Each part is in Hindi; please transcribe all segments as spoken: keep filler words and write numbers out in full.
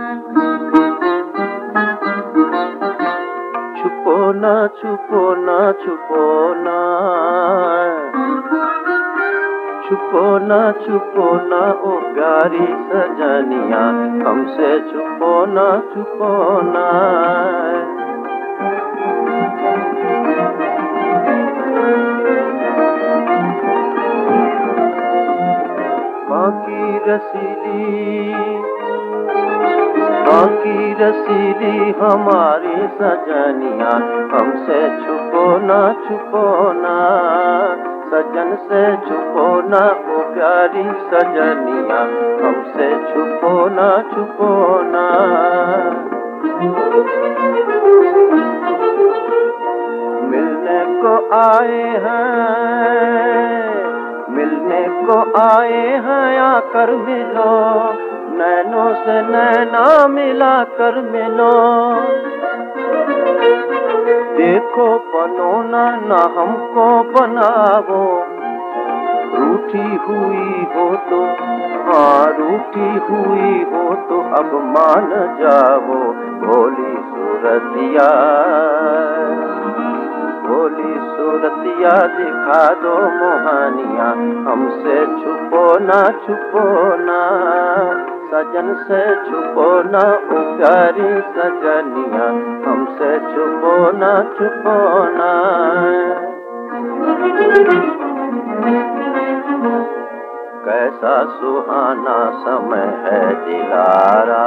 छुपो ना छुपो ना छुपो ना, छुपो ना छुपो ना ओ प्यारी सजनिया, हमसे छुपो ना छुपो ना। बाकी रसीली बाकी रसीली हमारी सजनिया, हमसे छुपो ना छुपो ना, सजन से छुपो ना ओ प्यारी सजनिया, हमसे छुपो ना छुपो ना। मिलने को आए हैं, मिलने को आए हैं, आकर मिलो, नैनों से नैना मिला कर मिलो। देखो बनो ना ना हमको बनावो, रूठी हुई हो तो, हाँ रूठी हुई हो तो अब मान जाओ। भोली सूरतिया, भोली सूरतिया दिखा दो मोहनिया, हमसे छुपो ना छुपो ना, सजन से छुपो ना ओ प्यारी सजनिया, हमसे छुपो ना छुपो ना। कैसा सुहाना समय है दिलारा,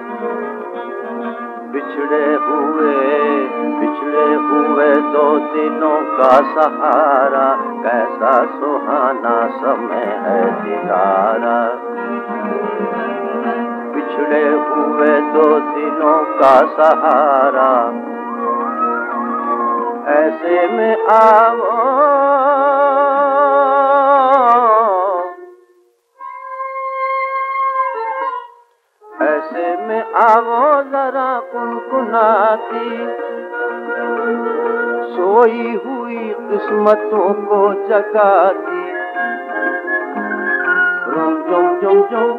बिछड़े हुए बिछड़े हुए दो दिलों का सहारा, कैसा सुहाना समय है दिलारा, बिछड़े हुए दो दिलों का सहारा। ऐसे में आओ, ऐसे में आओ जरा कुनकुनाती, सोई हुई किस्मतों को जगाती। रुम जुम जुम जुम,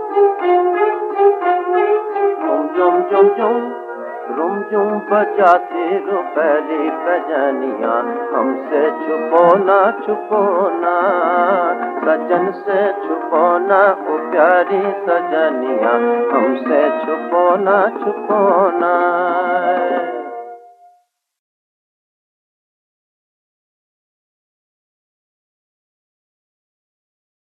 रुम जुम जुम जुम, रुम जुम बजाते रो पहली बजनिया, हमसे छुपो ना छुपो ना, सजन से छुपो ना ओ प्यारी सजनिया, हमसे छुपो ना छुपो ना।